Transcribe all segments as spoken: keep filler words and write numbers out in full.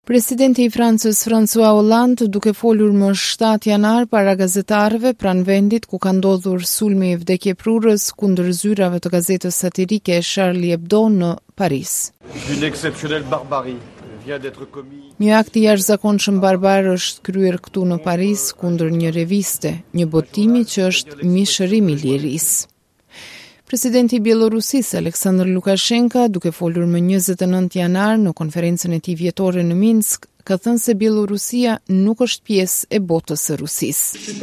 Presidenti i Francës François Hollande, duke folur më shtatë janar para gazetarëve pranë vendit ku ka ndodhur sulmi i vdekjeprurës kundër zyrave të gazetës satirike Charlie Hebdo në Paris. Një akt i jashtëzakonshëm barbar është kryer këtu në Paris kundër një reviste, një botimi që është mishërim i lirisë. Presidenti i Bielorusisë Aleksandr Lukashenko, duke folur më njëzet e nëntë janar në konferencën e tij vjetore në Minsk, ka thënë se Bielorusia nuk është pjesë e botës së Rusisë.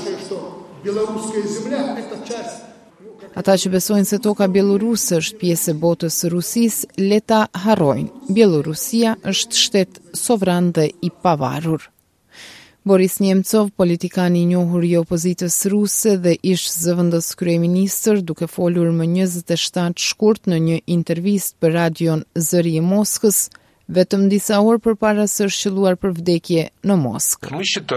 Ata që besojnë se toka bieloruse është pjesë e botës së Rusisë, le ta harrojnë. Bielorusia është shtet sovran dhe i pavarur. Boris Nemcov, politikani i njohur i opozitës ruse dhe ish zëvendës kryeministër, duke folur më njëzet e shtatë shkurt në një intervistë për radion Zëri i Moskës, vetëm disa orë përpara se është qelluar për vdekje në Moskë.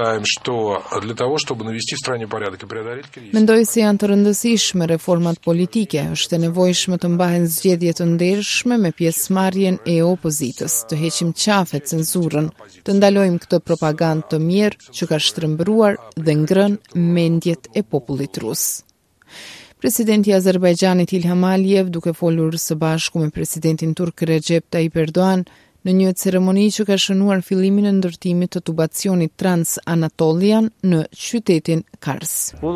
Mendoj se janë të rëndësishme reformat politike, është e nevojshme të mbahen zgjedhje të ndershme me pjesëmarrjen e opozitës, të heqim qafe cenzurën, të ndalojmë këtë propagandë të mirë që ka shtrembruar dhe ngrënë mendjet e popullit rus. Presidenti i Azerbajxhanit Ilham Aliyev, duke folur së bashku me presidentin turk Recep Tayyip Erdogan, në një ceremoni që ka shënuar fillimin e ndërtimit të tubacionit Trans-Anatolian në qytetin Kars.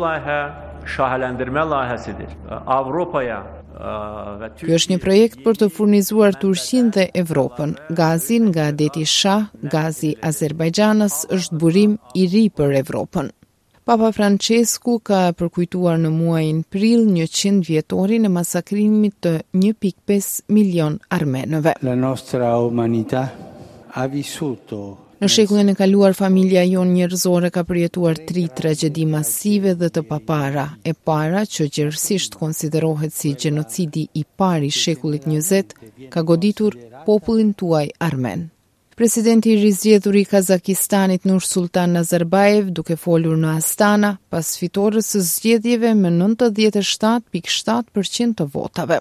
Ky është një projekt për të furnizuar Turqinë dhe Evropën. Gazi nga deti Shah, gazi Azerbajxhanës, është burim i ri për Evropën. Papa Francesku ka përkujtuar në muajin prill njëqind vjetorin e masakrimit të një pikë pesë milion armenëve. La nostra umanità ha vissuto. Në shekullin e kaluar, familja jon njerëzore ka përjetuar tri tragjedi masive dhe të papara. E para, që gjerësisht konsiderohet si gjenocidi i parë i shekullit njëzet, ka goditur popullin tuaj armen. Presidenti i rizgjedhur i Kazakistanit Nursultan Nazarbayev, duke folur në Astana, pas fitores së zgjedhjeve me nëntëdhjetë e shtatë pikë shtatë përqind të votave.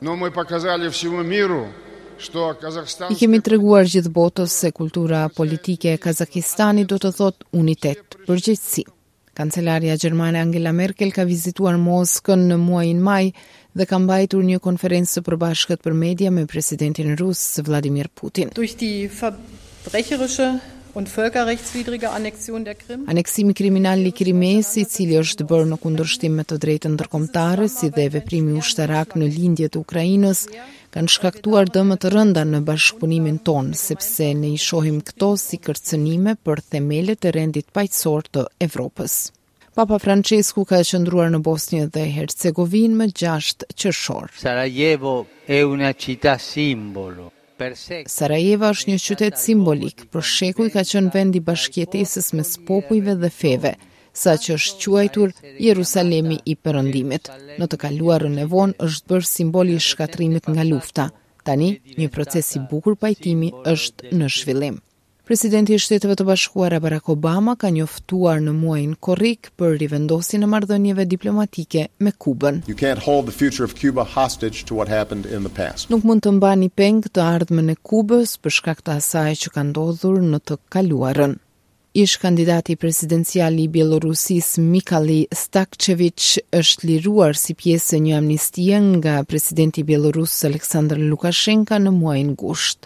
I kemi treguar gjithë botës se kultura politike e Kazakistanit do të thotë unitet, përgjegjësi. Kancelaria gjermane Angela Merkel ka vizituar Moskën në muajin maj dhe ka mbajtur një konferencë së përbashkët për media me presidentin rus Vladimir Putin. Aneksimi kriminal i Krimeës, i cili është bërë në kundërshtim me të drejtën ndërkombëtare, si dhe veprimi ushtarak në lindje të Ukrainës, kanë shkaktuar dëme të rënda në bashkëpunimin ton, sepse ne i shohim këto si kërcënime për themelet e rendit paqësor të Evropës. Papa Francesku ka qëndruar në Bosnjë dhe Hercegovinë më gjashtë qershor. Sarajevo è una città simbolo. Sarajeva është një qytet simbolik, për shekuj ka qenë vend i bashkëjetesës mes popujve dhe feve, sa që është quajtur Jerusalemi i Perëndimit. Në të kaluarën e vonë është bërë simboli i shkatrimit nga lufta. Tani, një proces i bukur pajtimi është në zhvillim. Presidenti i Shteteve të Bashkuara Barack Obama ka njoftuar në muajin korrik për rivendosjen e marrëdhënieve diplomatike me Kubën. Nuk mund të mbani peng të ardhmen e Kubës për shkak të asaj që ka ndodhur në të kaluarën. Ish kandidati presidencial i Bielorusisë Mikhail Stakchevich është liruar si pjesë e një amnistie nga presidenti bielorus Aleksandr Lukashenko në muajin gusht.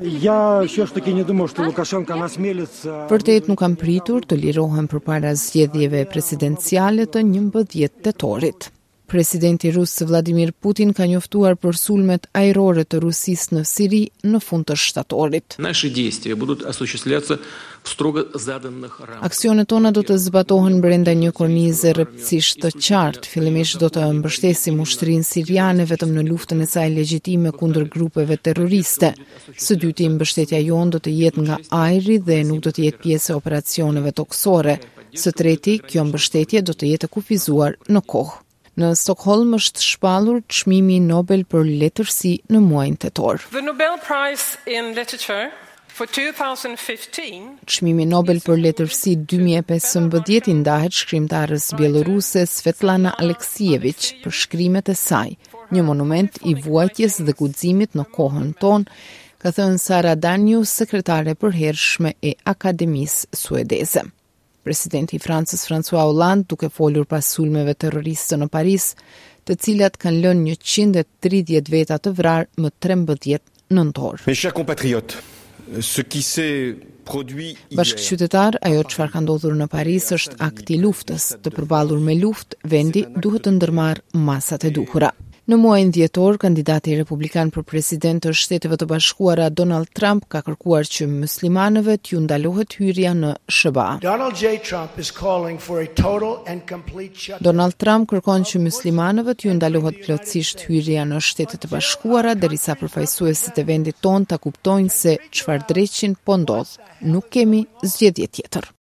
Vërtet nuk kam pritur të lirohem përpara zgjedhjeve presidenciale të njëmbëdhjetë tetorit. Presidenti rus Vladimir Putin ka njoftuar për sulmet ajrore të Rusisë në Siri në fund të shtatorit. Aksionet tona do të zbatohen brenda një kornize rreptësisht të qartë. Fillimisht do të mbështesim ushtrinë siriane vetëm në luftën e saj legjitime kundër grupeve terroriste. Së dyti, mbështetja jonë do të jetë nga ajri dhe nuk do të jetë pjesë e operacioneve toksore. Së treti, kjo mbështetje do të jetë kufizuar në kohë. Në Stockholm është shpallur çmimi Nobel për letërsi në muajin tetor. The Nobel Prize in Literature for twenty fifteen. Çmimi Nobel për letërsi dy mijë e pesëmbëdhjetë i ndahet shkrimtarës bieloruse Svetlana Aleksievich për shkrimet e saj, një monument i vuajtjes dhe guximit në kohën tonë, ka thënë Sara Danius, sekretare e përhershme e Akademisë Suedeze. Presidenti i Francës François Hollande, duke folur pas sulmeve terroriste në Paris, të cilat kanë lënë njëqind e tridhjetë veta të vrarë më trembëdhjetë nëntor. Mes chers compatriotes, ce qui s'est produit hier... Bashkëqytetar, ajo çfarë ka ndodhur në Paris është akt i luftës. Të përballur me luftë, vendi duhet të ndërmarrë masat e duhura. Në muajin dhjetor, kandidati republikan për president të Shteteve të Bashkuara Donald Trump ka kërkuar që muslimanëve t'ju ndalohet hyrja në sh ba. Donald J. Trump is calling for a total and complete shutdown. Donald Trump kërkon që muslimanëve t'ju ndalohet plotësisht hyrja në Shtetet e Bashkuara derisa përfaqësuesit e vendit ton ta kuptojnë se çfarë dreqin po ndodh. Nuk kemi zgjedhje tjetër.